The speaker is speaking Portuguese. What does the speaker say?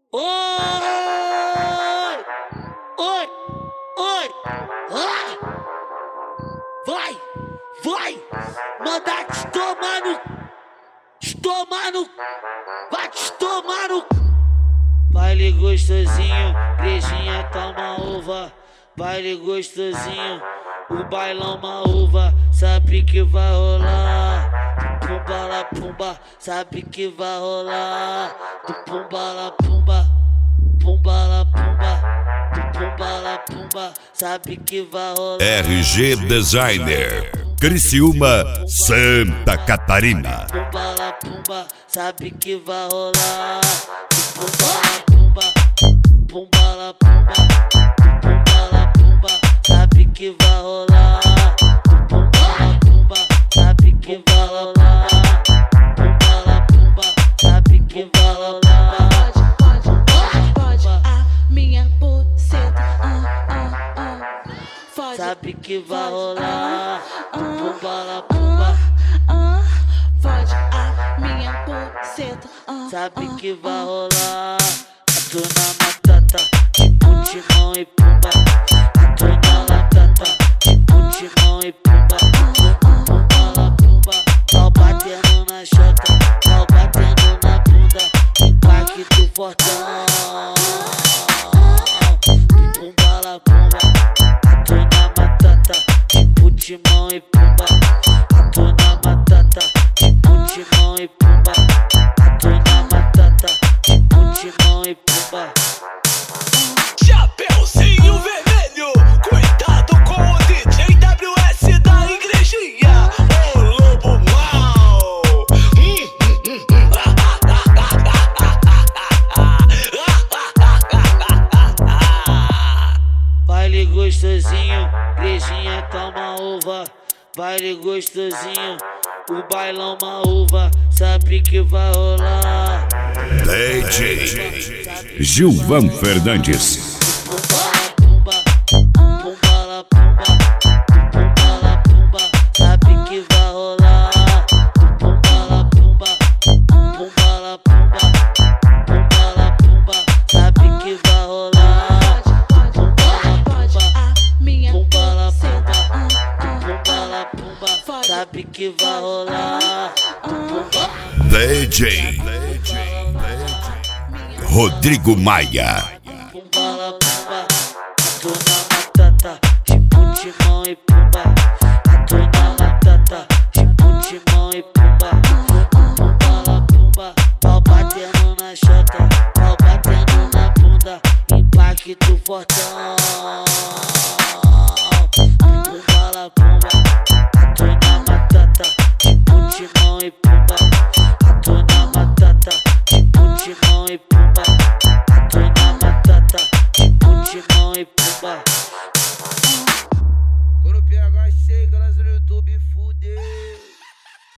Oi, oi, oi, ai. Vai, mandar te tomar no, vai te tomar no. Baile gostosinho, igrejinha toma uva. Baile gostosinho, o bailão uma uva. Sabe que vai rolar, pumba lá pumba. Sabe que vai rolar, do pumba lá pumba. Pumba lá pumba, do pumba lá pumba. Sabe que vai rolar. RG Designer, Criciúma, Santa Catarina. Pumba lá pumba, sabe que vai rolar. Pumba lá pumba, pumba lá pumba, pumba lá pumba, sabe que vai rolar. Pumba lá pumba, sabe que vai rolar. Pumba lá pumba, sabe que vai rolar. Pode, a minha buceta, fode. Sabe que vai rolar. Pumba lá pumba, Fode a minha buceta, sabe que vai rolar. Atuna matata, tipo timão e pumba. Atuna latata, tipo timão e pumba. Pumba lá pumba, pau batendo na chota, pau batendo na bunda. Impacto fortão. Pumba lá pumba, atuna matata, tipo timão e pumba. Atuna matata, tipo timão e pumba. Atuna matata, tipo timão e pumba. Chapeuzinho vermelho, cuidado com o DJ WS da igrejinha, o lobo mau. Baile gostosinho, igrejinha toma uva. Baile gostosinho, o bailão uma uva. Sabe que vai rolar. DJ Gilvan Fernandes. Pumba lá pumba, pumba lá pumba, sabe que vai rolar. Pumba lá pumba, pumba lá pumba, pumba lá pumba, sabe que vai rolar. Pode a minha Pumba lá buceta, pumba lá pumba, sabe que vai rolar. DJ Rodrigo Maia. Pumba lá pumba, atuna matata, tipo timão e pumba. Atuna latata, tipo timão e pumba. Pumba lá pumba, pau batendo na chota, pau batendo na bunda. Impacto fortão. Pumba lá pumba, atuna matata, tipo timão e pumba. Atuna matata, tipo timão e pumba. Atuna matata, tipo timão e pumba.